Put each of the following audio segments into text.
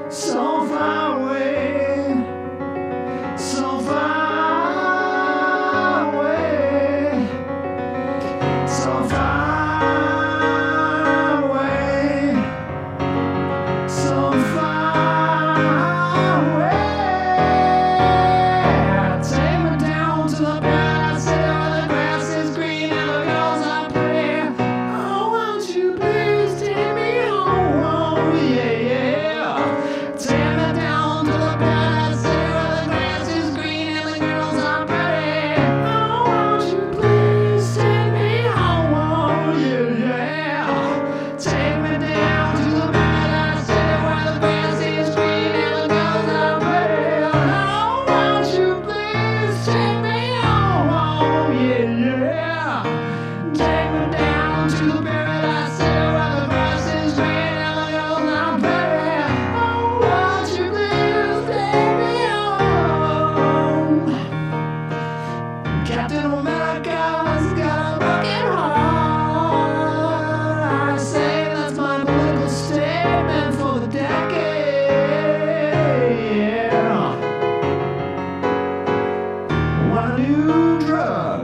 so far away, so far away, so far away, so far away. Take me down to the paradise where the grass is green and the girls are pretty. Oh, won't you please take me home? Yeah, yeah. Take me down to the paradise where the grass is green and the girls are pretty. Oh, won't you please take me home? Yeah, yeah. Take me down to the paradise where the grass is green and the girls are pretty. Oh, won't you please take me home? Yeah, yeah. Take me down to the paradise where the grass is green and the girls are pretty. Oh, won't you please take me home? Captain America's got a broken heart. I say that's my political statement for the decade. Yeah. Want a new drug?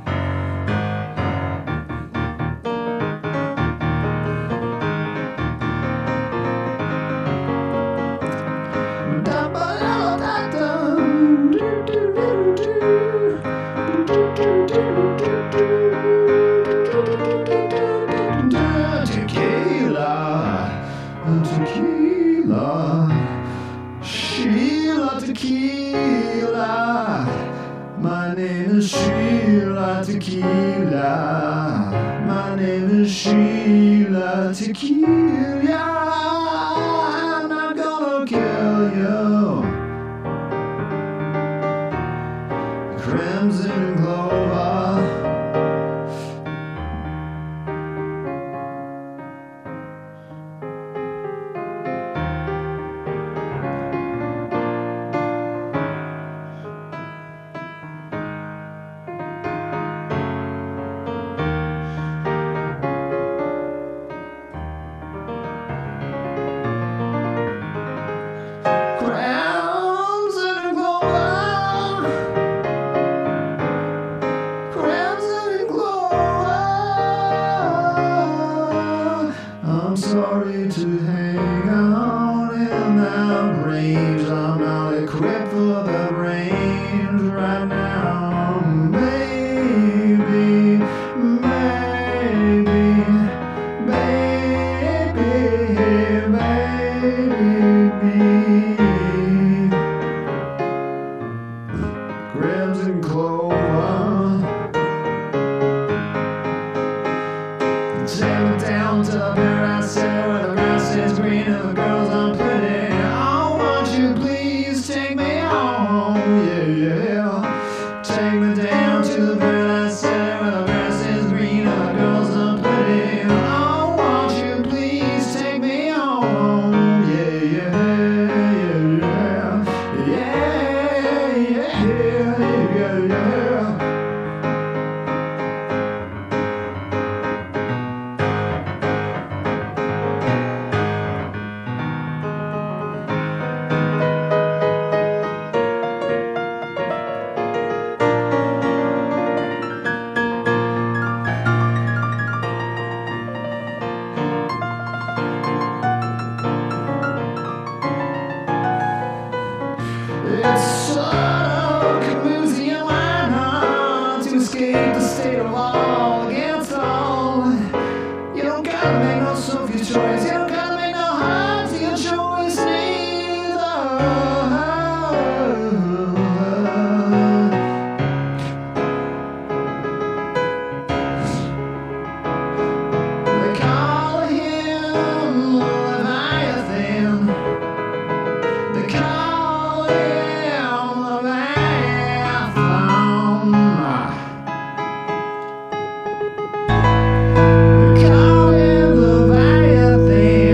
Tequila, Sheila Tequila. My name is Sheila Tequila. My name is Sheila Tequila. I'm not gonna kill you. Crimson Clover. I'm sorry to hang out in that range. I'm not equipped for that range right now. Maybe, maybe, maybe. Crimson Clover. Take me down to the paradise where the grass is green and the girls are pretty. Oh, won't you please take me home? Yeah, yeah. Take me down to the paradise where the grass is green and the girls are pretty. Oh, won't you please take me home? Yeah, yeah, yeah, yeah, yeah, yeah, yeah. It's sort of museum liner to escape the state of all against all. You don't gotta make no Sophie choice. You don't gotta make no hard to your choice They call him Leviathan. They call him Leviathan. They call him Leviathan.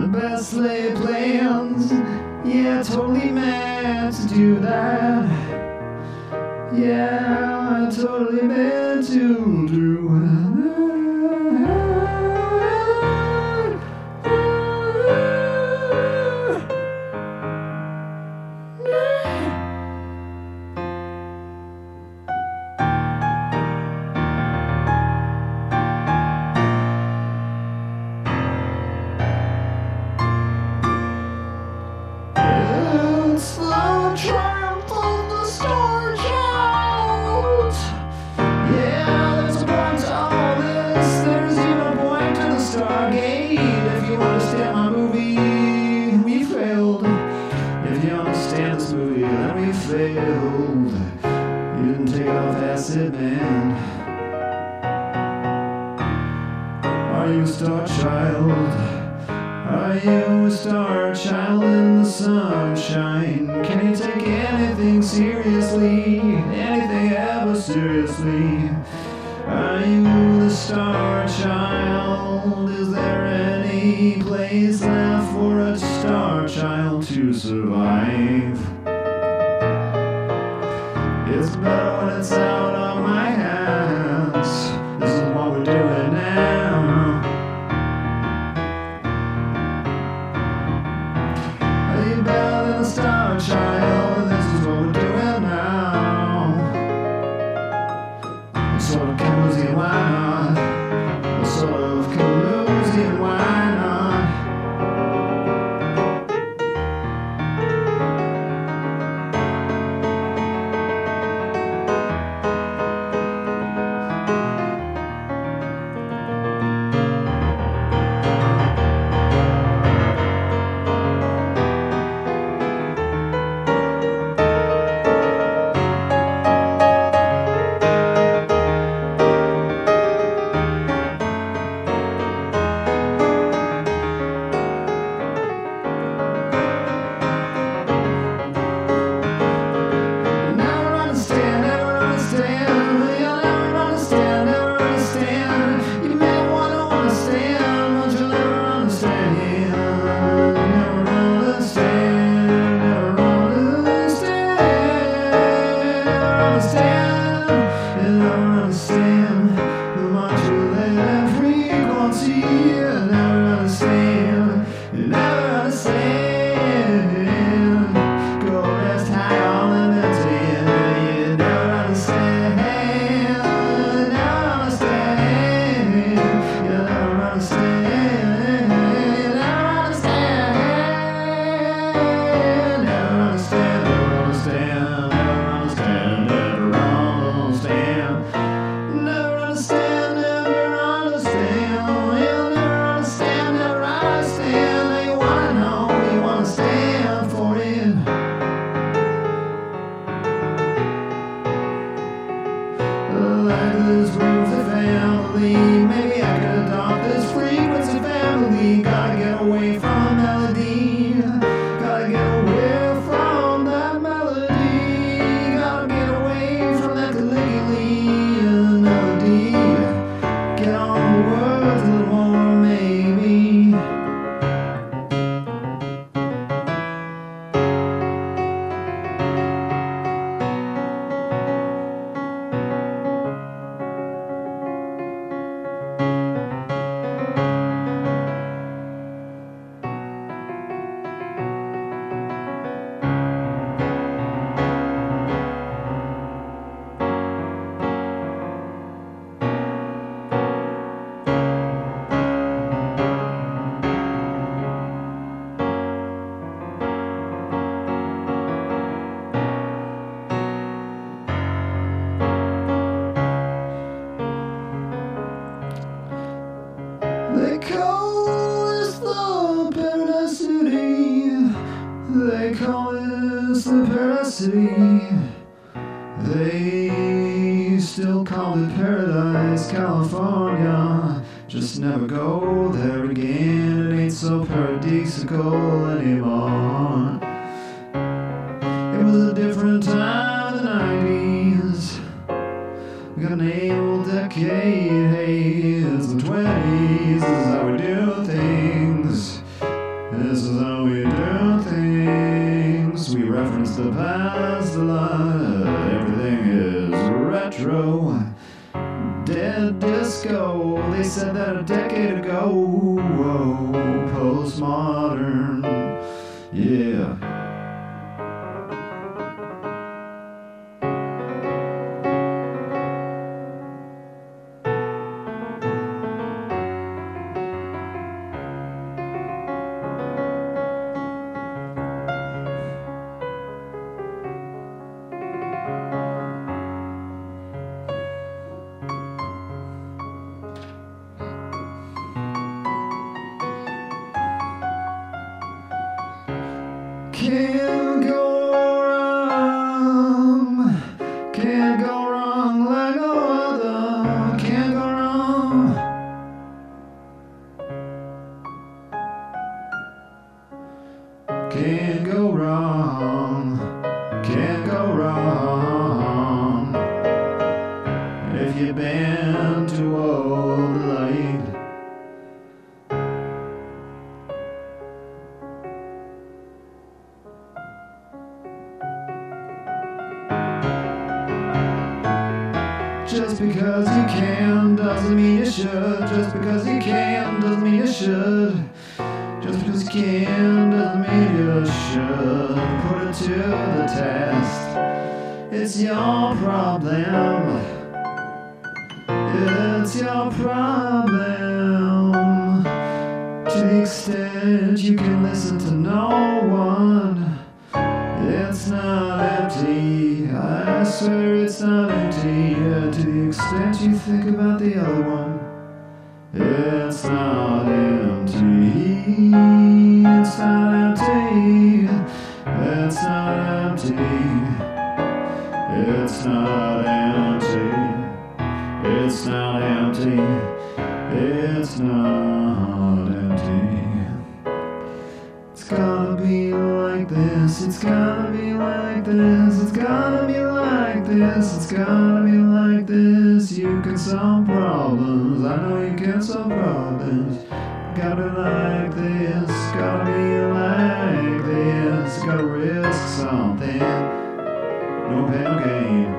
the best laid plans. Yeah, totally meant to do that. Yeah, I totally meant to do that. It's the triumph of the Star Child. Yeah, there's a point to all this. There's even a point to the Stargate. If you understand my movie, we failed. If you understand this movie, then we failed. You didn't take it off acid, man. Are you a star child? Are you a star child in the sunshine? Can you take anything seriously? Anything ever seriously? Are you the star child? Is there any place left for a star child to survive? It's better when it's out of my hands. This is what we're doing now. Better than a star child, this is what we're doing now. What sort of Camusian, why not? What sort of Camusian, why not? Like this roof the family, maybe I could adopt this frequency family. Gotta get away from a melody, gotta get away from that melody, gotta get away from that Caligula melody. Get on the words a little more, maybe. They call this the Paradise City. They call this the Paradise City. They still call it Paradise, California. Just never go there again. It ain't so paradisical anymore. It was a different time in the 90s. We got an able decade, hey, it's the 20s, this is how we do things. Well, they said that a decade ago. Whoa, postmodern, yeah. Can't go wrong like no other. Can't go wrong. Can't go wrong. Can't go wrong. If you've been too old to light. Just because you can doesn't mean you should. Just because you can doesn't mean you should. Just because you can doesn't mean you should. Put it to the test. It's your problem. It's your problem. To the extent you can listen to no one. It's not empty, I swear it's not empty. To the extent you think about the other one, it's not empty. It's not empty. It's not empty. It's not empty. It's not empty. It's not empty. It's gotta be like this, it's gotta be like this, it's gotta be like this, it's gotta be like this. You can solve problems, I know you can solve problems. Gotta be like this, gotta be like this. Gotta risk something, no pain, no gain.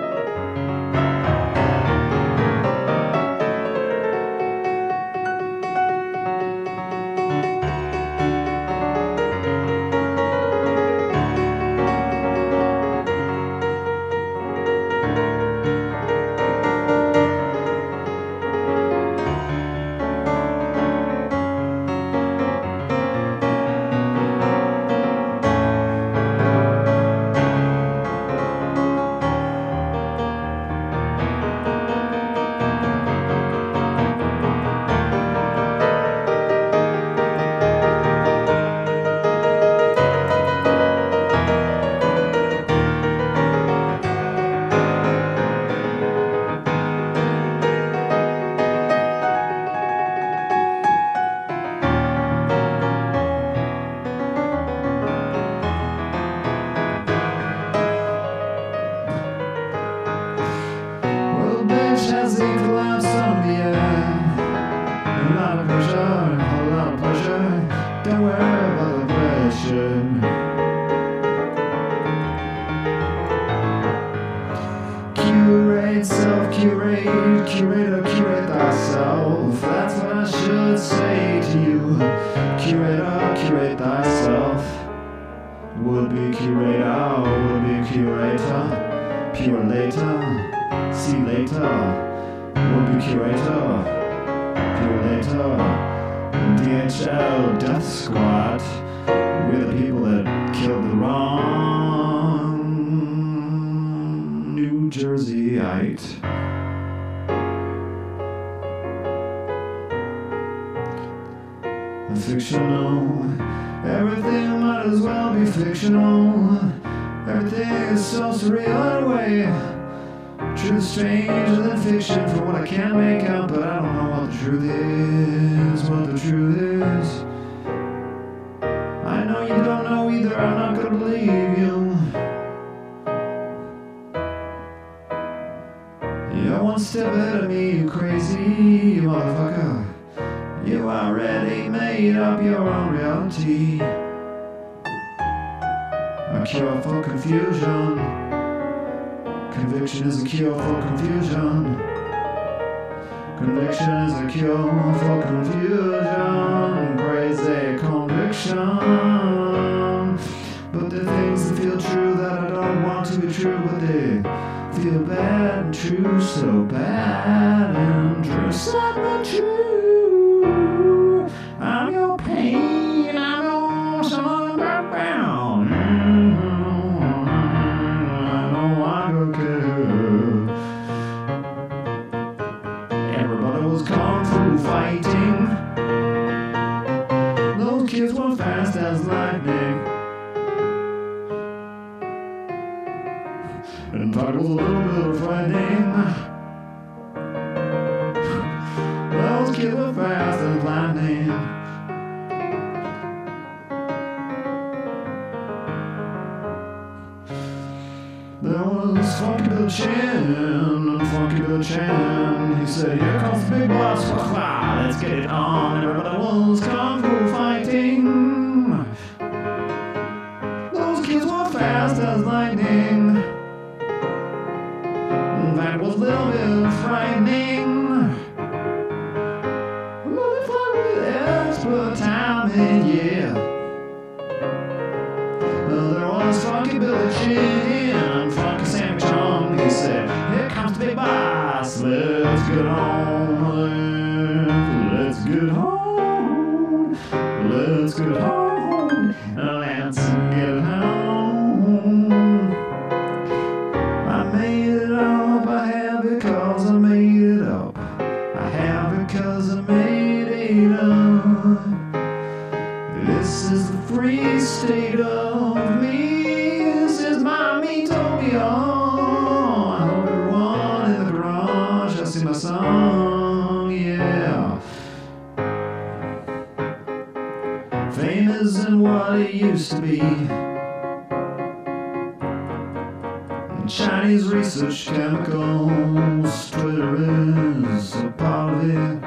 Has it collapsed on me? A lot of pressure, a lot of pleasure. Don't worry about the pressure. Curate, self-curate, curator, curate thyself. That's what I should say to you. Curator, curate thyself. Would-be curator, would-be curator. Pure later. See later, would-be curator, pure later, DHL Death Squad, we're the people that killed the wrong New Jerseyite. Fictional, everything might as well be fictional, everything is so surreal in a way. Truth stranger than fiction for what I can't make out, but I don't know what the truth is, what the truth is. I know you don't know either, I'm not gonna believe you. You're one step ahead of me, you crazy motherfucker. You already made up your own reality. A cure for confusion. Conviction is a cure for confusion. Conviction is a cure for confusion, crazy conviction. But there are things that feel true that I don't want to be true, but they feel bad and true, so bad and true. Sad but true. I'm your pain, I'm your summer background. I know I don't care. Everybody was kung fu fighting. Those kids were fast as lightning. In fact, it was a little bit frightening. Those kids were fast as lightning. There was Funky Bill Chin, and Funky Bill Chin, he said, here comes the big boss, let's get it on. Everybody was kung fu fighting. Those kids were fast as lightning. In fact, it was a little bit frightening. Moving forward with expert timing, yeah. There was Funky Billy Chin and Funky Sammy Chung. He said, here comes the big boss, let's get home, let's get home, let's get home, let's get home. I made it up, I have it cause I made it up. I have it cause I made it up. This is the free state of me. This is my Metopia. I hope everyone in the garage has seen my song, yeah. Fame isn't what it used to be. Chinese research chemicals, Twitter is a part of it.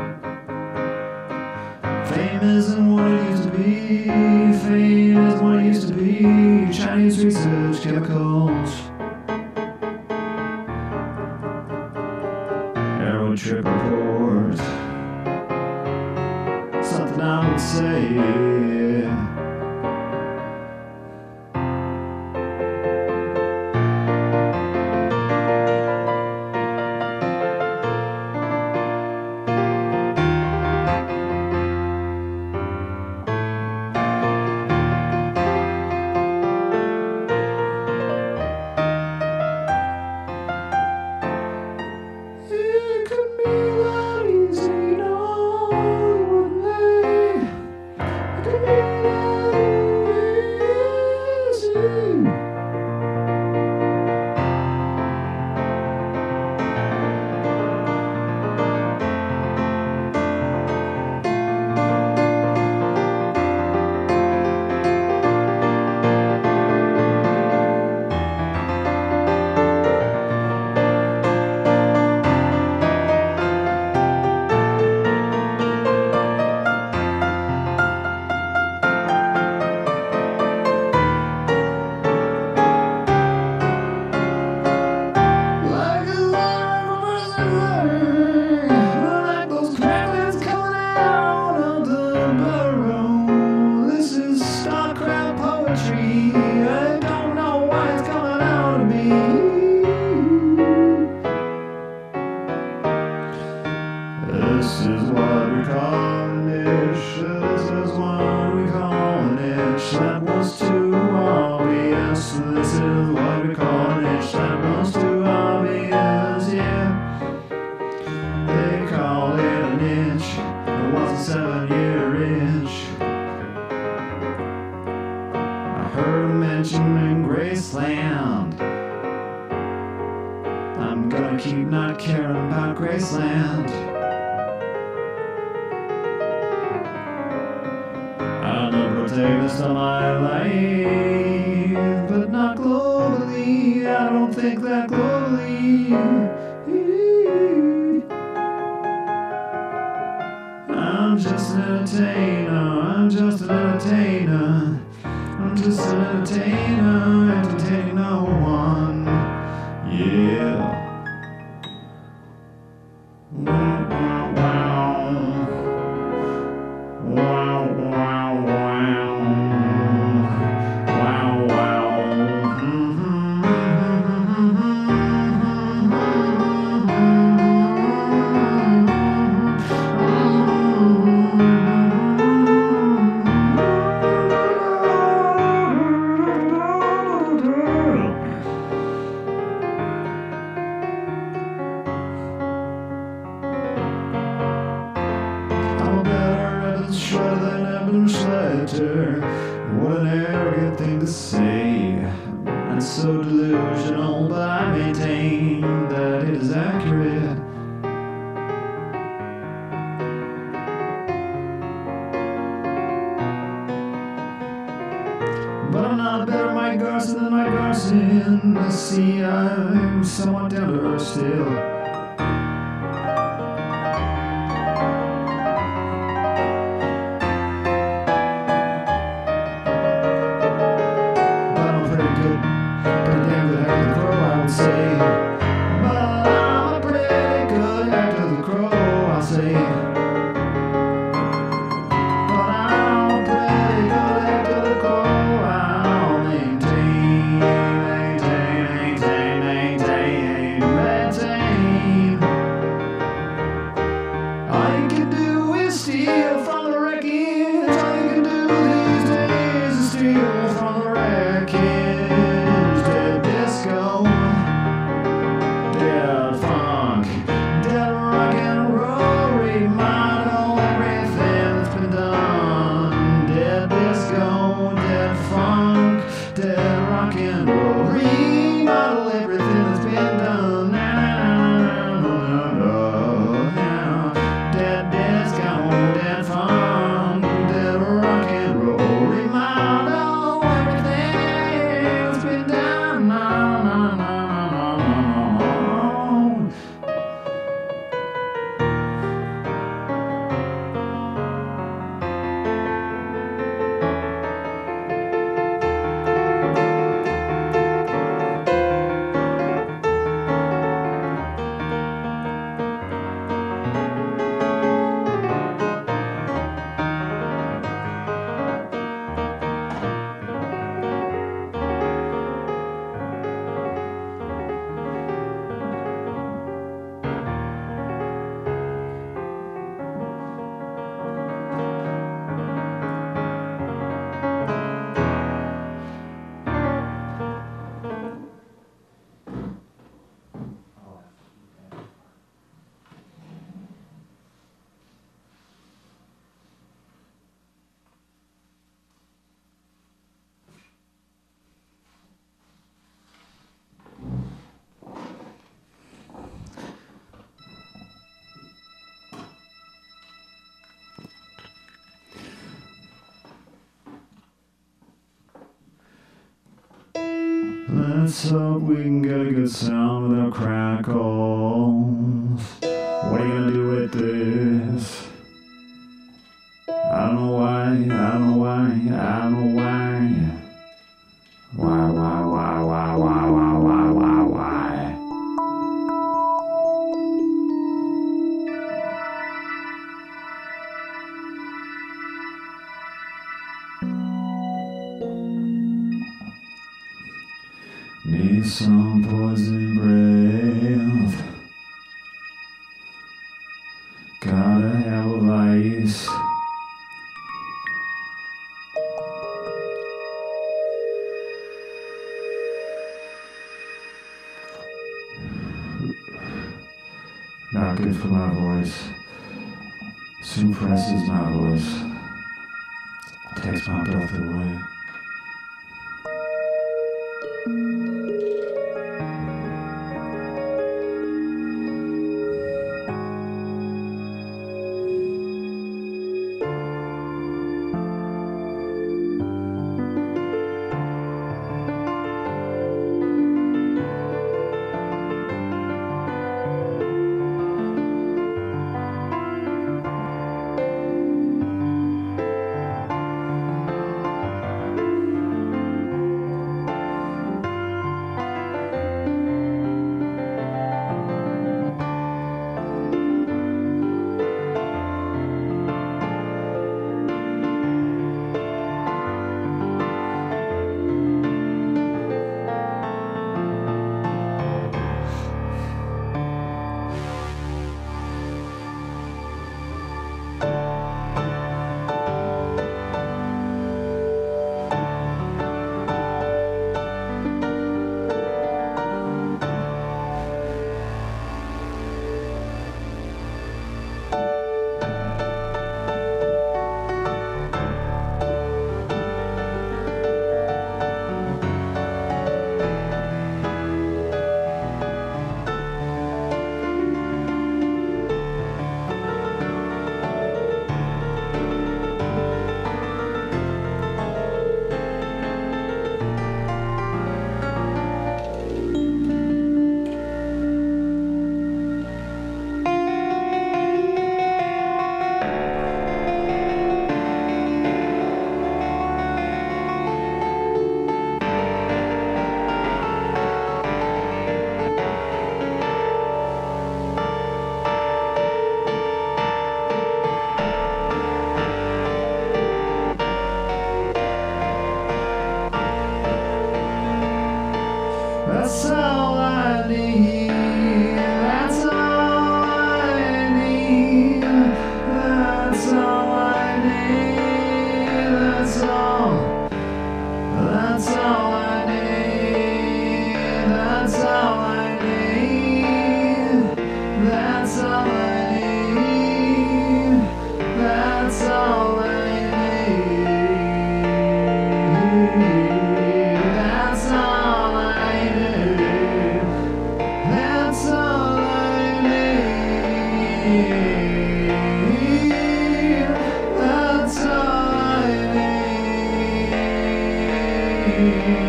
Fame isn't what it used to be. Fame isn't what it used to be. Chinese research chemicals. Aero trip report. Something I would say. This is what we call a niche. This is what we call a niche. That was too obvious. This is what we call a niche. That was too obvious, yeah. They call it a niche. It was a 7-year itch. I heard mention in Graceland. I'm gonna keep not caring about Graceland. I'm the protagonist of my life, but not globally. I don't think that globally. I'm just an entertainer. I'm just an entertainer. I'm just an entertainer, entertaining no one. Yeah. Schletter. What an arrogant thing to say, and so delusional, but I maintain that it is accurate. But I'm not a better Mike Garson than Mike Garson. See, I'm somewhat down to earth still. Let's hope we can get a good sound without crackles. What are you gonna do with this? I don't know why, I don't know why, I don't know why. Why? Need some poison breath. Gotta have a vice. Not good for my voice. Suppresses my voice. Takes my breath away.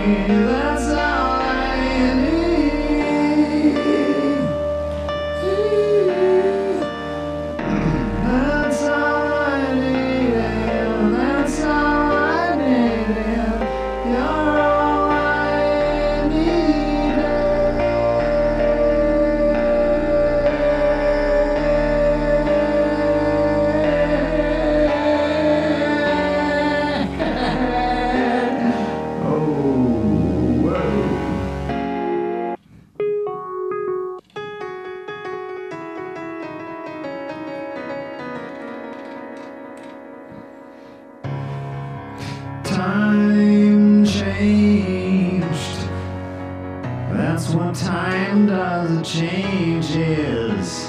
That's all I need. That's all I need. That's all I need. You're all I needed. Oh, whoa. Time changed. That's what time does. It changes.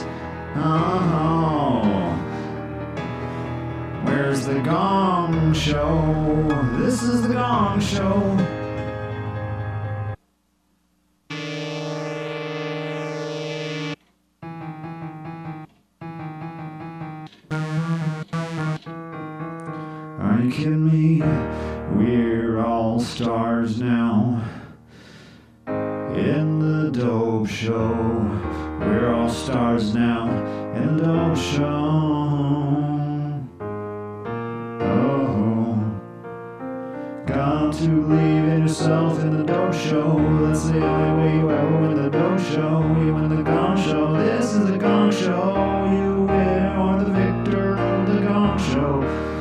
Oh, where's the Gong Show? This is the Gong Show. Are you kidding me? We're all stars now. In the Dope Show. We're all stars now. In the Dope Show. Oh, got to believe in yourself in the Dope Show. That's the only way you ever win the Dope Show. You win the Gong Show. This is the Gong Show. You win or the victor of the Gong Show.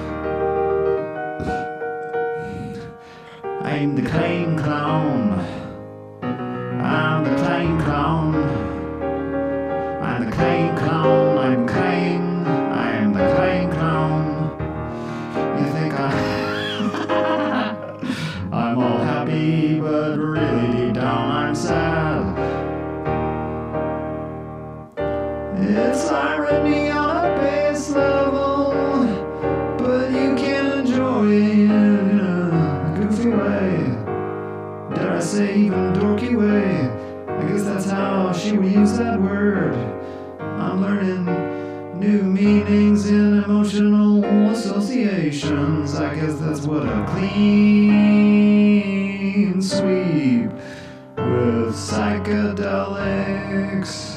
I'm the Clang Clown. I'm the Clang Clown. I'm the Clang Clown. I'm Clang. I'm the Clang Clown. You think I'm all happy, but really deep down I'm sad. It's irony on a base level, but you can't enjoy it in a goofy way. Dare I say even dorky way? I guess that's how she would use that word. I'm learning new meanings in emotional associations. I guess that's what a clean sweep with psychedelics.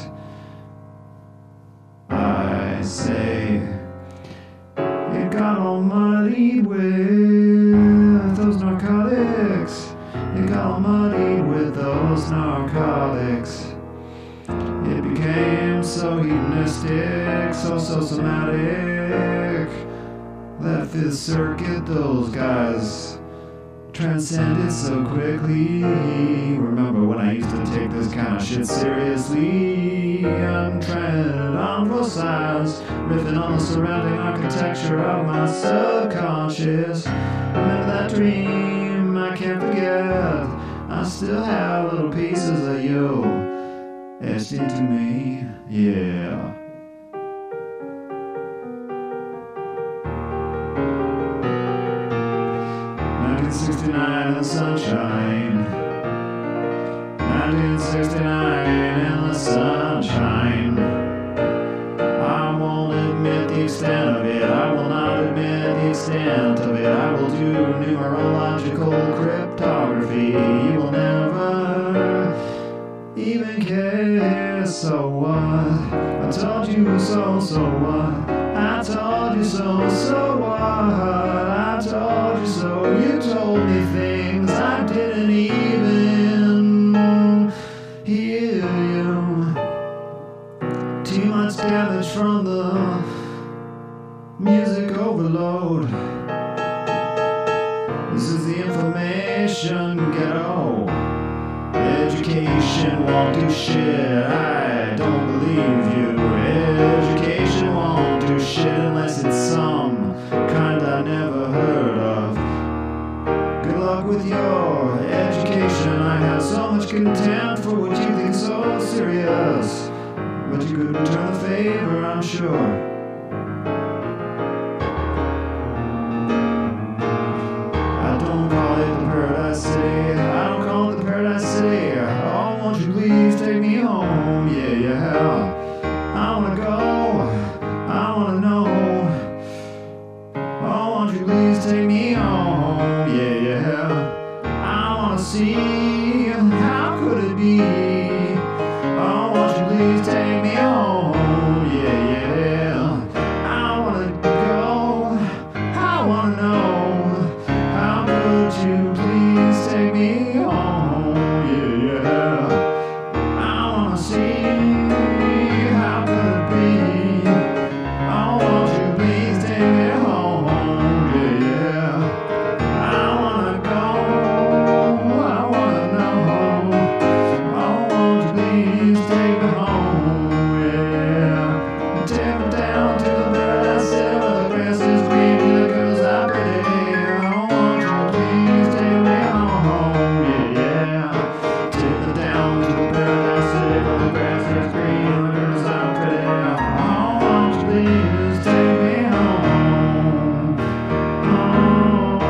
I say it got all muddied with those narcotics. It got all muddied with those narcotics. It became so hedonistic, so somatic. That Fifth Circuit, those guys transcended so quickly. Remember when I used to take this kind of shit seriously? I'm treading on both sides, riffing on the surrounding architecture of my subconscious. Remember that dream I can't forget. I still have little pieces of you etched into me, yeah. '69 in the sunshine. 1969 in the sunshine. I won't admit the extent of it. I will not admit the extent of it. I will do numerological cryptography. You will never even care. So what? I told you so, so what? I told you so, so what? I told you so. You told me things I didn't even hear you. Too much damage from the music overload. This is the information ghetto. Education won't do shit. I don't believe you. Education won't do shit unless it's some kind I never heard of. Good luck with your education. I have so much contempt for what you think so serious, but you could return the favor, I'm sure. I don't call it the Paradise City. I don't call it the Paradise City. Oh, won't you please take me home? Yeah, yeah. I wanna go. I wanna know. Oh, won't you please take me home? Yeah, yeah. I wanna see, how could it be? Oh, won't you please take me home? Yeah, yeah. I wanna go, I wanna know, how could you please take me home? Yeah, yeah. I wanna see, how could it be? Oh, won't you please take me home? Yeah, yeah. I wanna go, I wanna know. Oh, won't you please take me home? Yeah. Take me down to the paradise where the grass is green and the girls are pretty. Oh, won't you please take me home? Yeah, yeah. Take me down to the paradise where the grass is green and the girls are pretty. Oh, won't you please take me home? Home.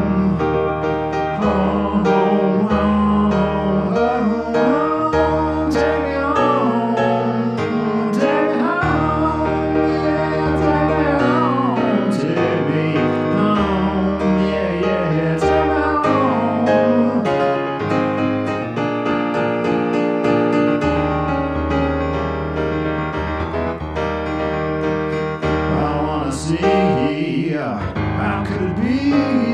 Home, home, home, home. Take me home, take me home, yeah, take me home, take me home, yeah, yeah, yeah, take me home. I wanna see, how could it be?